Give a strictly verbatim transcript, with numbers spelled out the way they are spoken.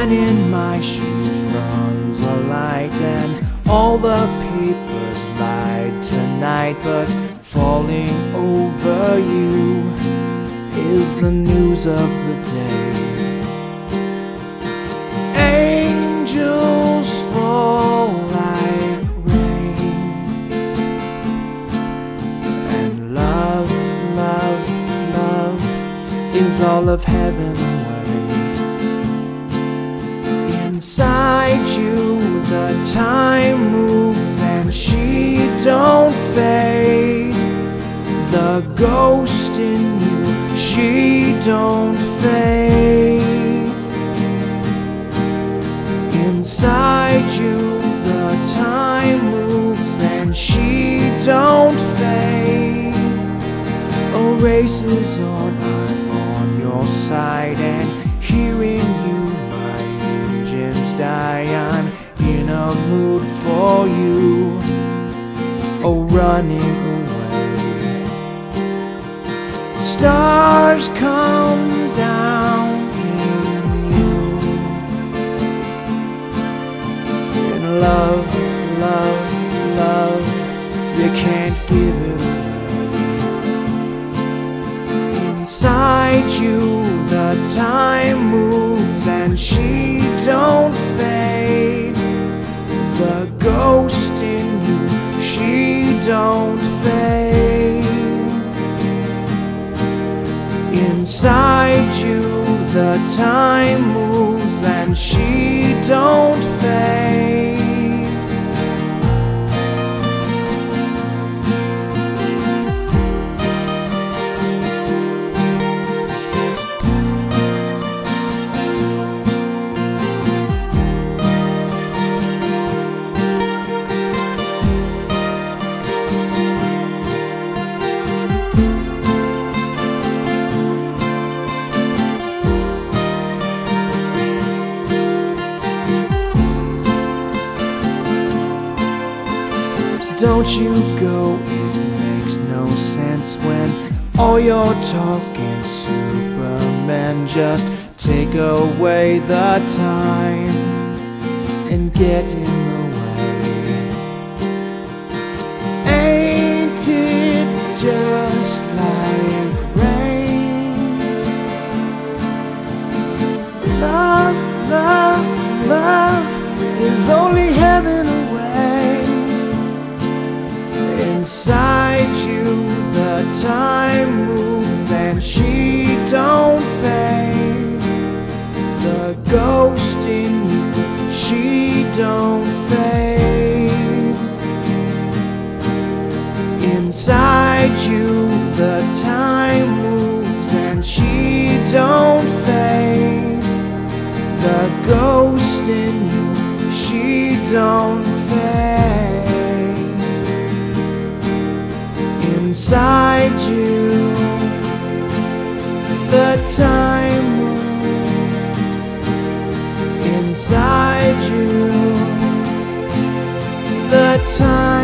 man in my shoes runs a light, and all the papers lied tonight, but falling over you is the news of the day. Angels fall like rain, and love, love, love is all of heaven away. Inside you the time moves and she don't fade. The ghost in you, she don't fade. Inside you the time moves and she don't fade. A race is on, I'm on your side, and hearing you my engines die. I'm in a mood for you, oh running away. Stars come down in you, and love, love, love, you can't give it away. Inside you the time moves and she don't fade. The ghost in you, she don't fade. Inside you the time moves and she don't fade. Don't you go, it makes no sense when all your talking Superman. Just take away the time and get in the way. Ain't it just like rain? Love, love, love is only heaven away. Inside you the time moves and she don't fade. The ghost in you, she don't fade. Inside you the time moves and she don't fade. The ghost in you, she don't fade. Inside you the time moves. Inside you the time